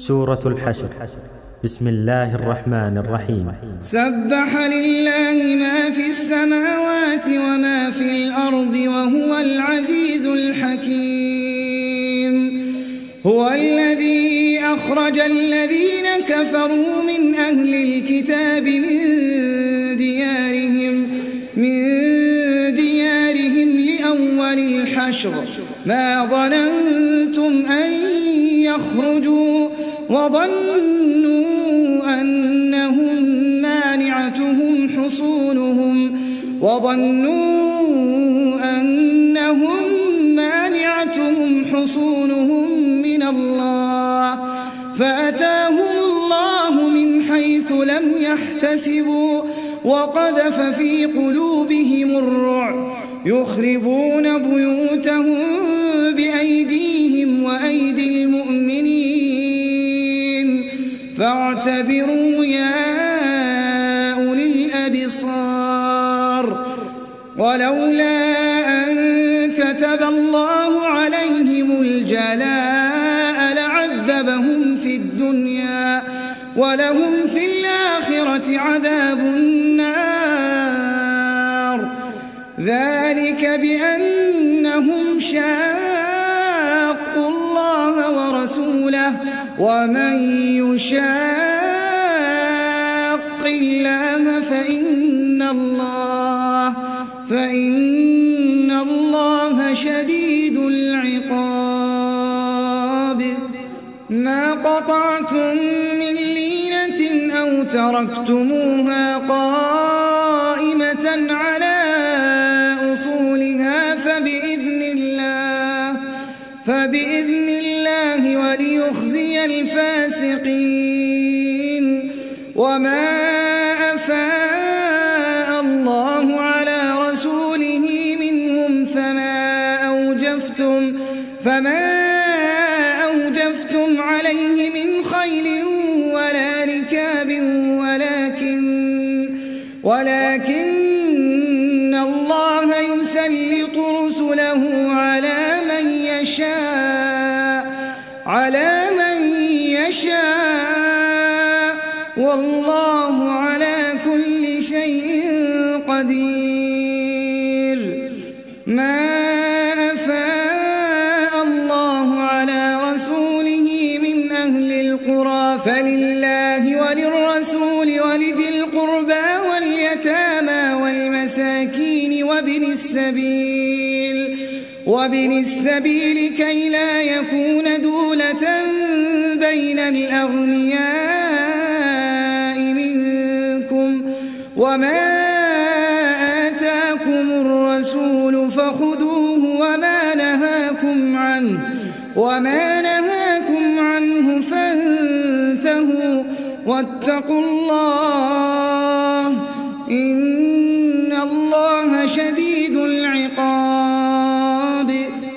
سورة الحشر. بسم الله الرحمن الرحيم. سبح لله ما في السماوات وما في الأرض وهو العزيز الحكيم. هو الذي أخرج الذين كفروا من أهل الكتاب من ديارهم لأول الحشر ما ظننتم أن يخرجوا وظنوا أنهم مانعتهم حصونهم من الله فأتاهم الله من حيث لم يحتسبوا وقذف في قلوبهم الرعب يخربون بيوتهم بأيديهم وأيدي المؤمنين فاعتبروا يا أولي الأبصار. ولولا أن كتب الله عليهم الجلاء لعذبهم في الدنيا ولهم في الآخرة عذاب النار. ذلك بأنهم شاقوا الله ورسوله ومن يشاق الله فإن الله شديد العقاب. ما قطعتم من لينة أو تركتموها قائمة على أصولها فبإذن الله وليخزي الفاسقين. وما أفاء الله على رسوله منهم فما أوجفتم عليه من خيل ولا ركاب ولكن الله يسلط رسله على من يشاء والله على كل شيء قدير. ما أفاء الله على رسوله من أهل القرى فلله وللرسول ولذي القربى واليتامى والمساكين وابن السبيل كي لا يكون دولة بين الأغنياء منكم. وما آتاكم الرسول فخذوه وما نهاكم عنه فانتهوا واتقوا الله إن الله شديد العقاب.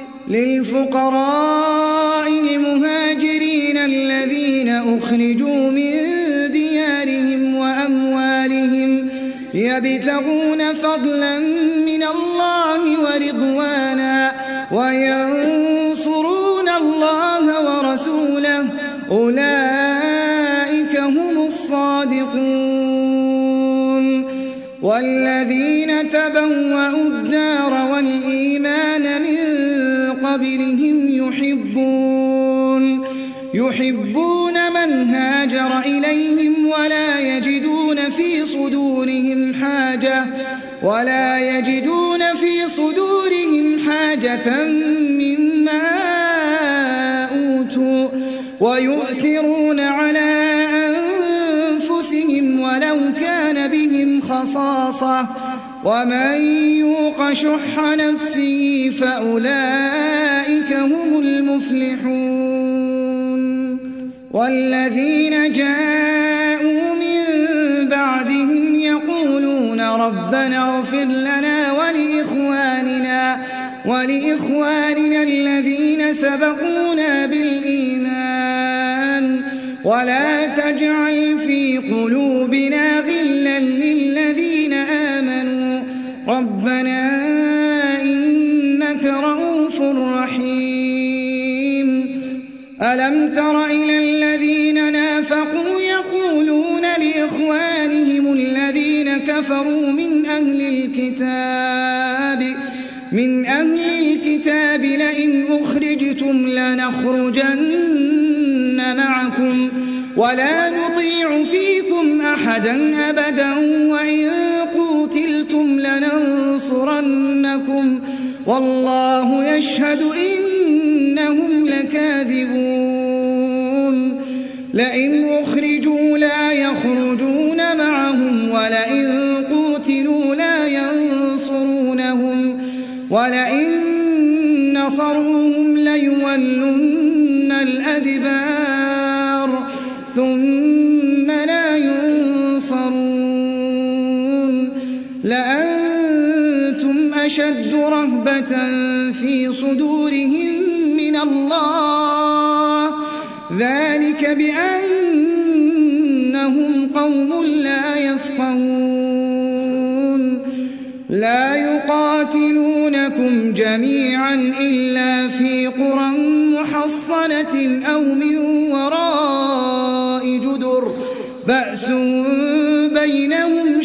للفقراء المهاجرين الذين أخرجوا من ديارهم وأموالهم يبتغون فضلا من الله ورضوانا وينصرون الله ورسوله أولئك هم الصادقون. والذين تبوأوا الدار والإيمان من قبلهم يحبون من هاجر إليهم ولا يجدون في صدورهم حاجة مما أوتوا ويؤثرون على أنفسهم ولو كان بهم خصاصة ومن يوق شح نفسه فأولئك هم المفلحون. والذين جاءوا من بعدهم يقولون ربنا اغفر لنا ولإخواننا الذين سبقونا بالإيمان ولا تجعل في قلوبنا غلا للذين آمنوا ربنا إنك رؤوف رحيم. ألم تر إلى الذين كفروا من أهل الكتاب لئن أخرجتم لنخرجن معكم ولا نطيع فيكم أحدا أبدا وإن قوتلتم لننصرنكم والله يشهد إنهم لكاذبون لئن أخرجوا لا يخرجون معهم ولئن قوتلوا لا ينصرونهم ولئن نصروهم ليولن الأدبار ثم لا ينصرون لأنتم أشد رهبة في صدورهم من الله ذلك بأنهم قوم لا يفقهون لا يقاتلونكم جميعا إلا في قرى محصنة أو من وراء جدر بأس بينهم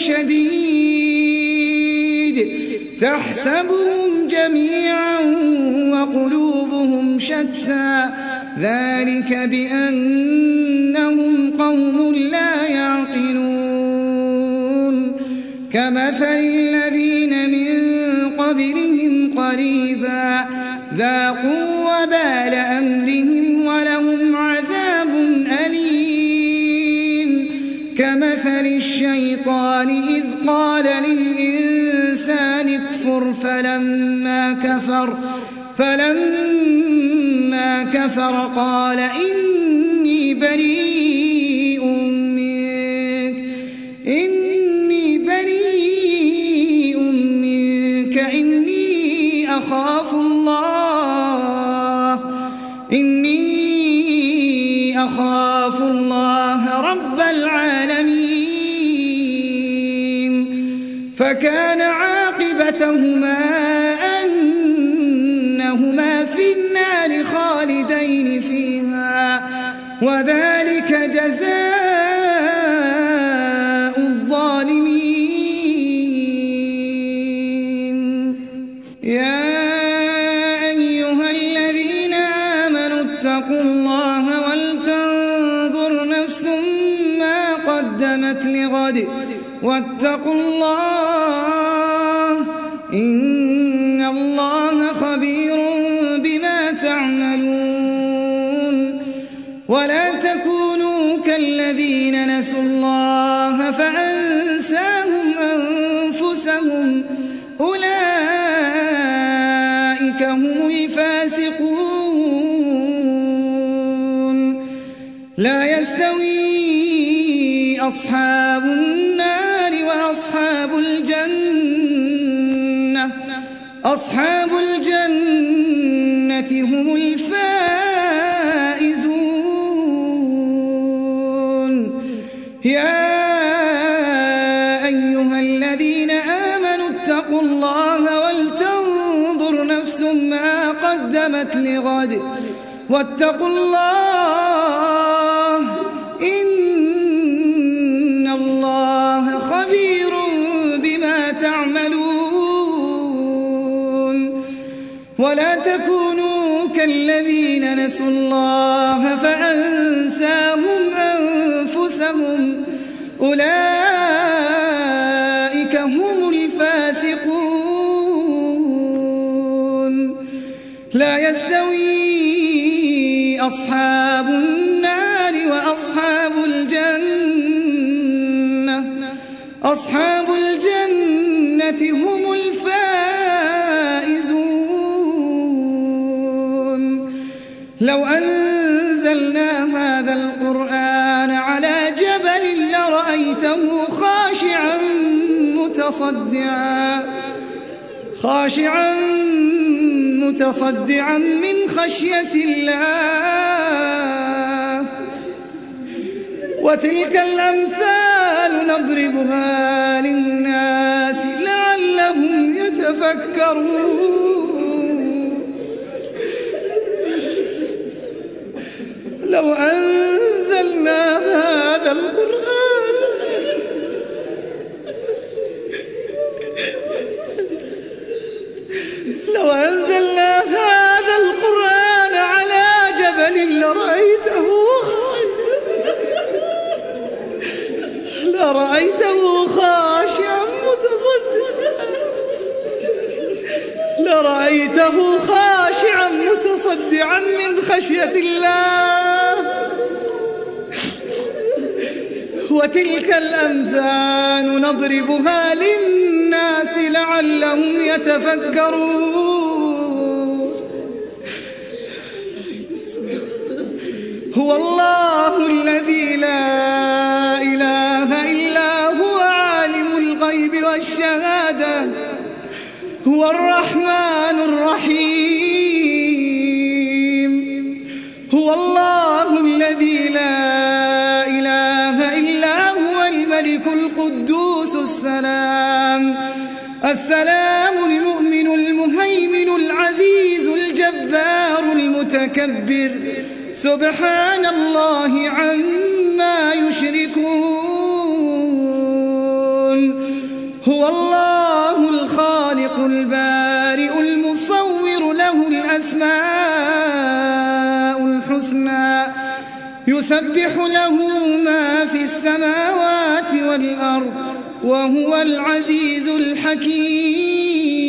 شديد تحسبهم جميعا وقلوبهم شتى ذلك بأنهم قوم لا يعقلون كمثل الذين من قبلهم قريبا ذاقوا وبال أمرهم ولهم عذاب أليم كمثل الشيطان إذ قال للإنسان اكفر فلما كفر قال إني بريء منك إني أخاف الله رب العالمين فكان عاقبتهما أنهما في النار خالدين فيها وذلك جزاء الظالمين يا أيها الذين آمنوا اتقوا الله ولتنظر نفس ما قدمت لغد واتقوا الله إن الله خبير بما تعملون ولا تكونوا كالذين نسوا الله فأنساهم أنفسهم أولئك هم الفاسقون لا يستوي أصحاب النار وأصحاب الجنة هم الفائزون يا أيها الذين آمنوا اتقوا الله ولتنظر نفس ما قدمت لغد واتقوا الله إن الله خبير بما تعملون ولا تكونوا كالذين نسوا الله فأنساهم أنفسهم أولئك هم الفاسقون لا يستوي أصحاب النار وأصحاب الجنة هم الفائزون لو أنزلنا هذا القرآن على جبل لرأيته خاشعا متصدعا من خشية الله وتلك الأمثال نضربها للناس لعلهم يتفكرون لو أنزلنا هذا القرآن لرأيته خاشعا متصدعا من خشية الله. وتلك الأمثال نضربها للناس لعلهم يتفكرون. هو الله الذي لا إله إلا هو عالم الغيب والشهادة هو الرحمن الرحيم. هو الله الذي لا إله إلا هو الملك القدوس السلام المؤمن المهيمن العزيز الجبار المتكبر سبحان الله عما يشركون. هو الله الخالق البارئ المصور له الأسماء الحسنى يسبح له ما في السماوات والأرض وهو العزيز الحكيم.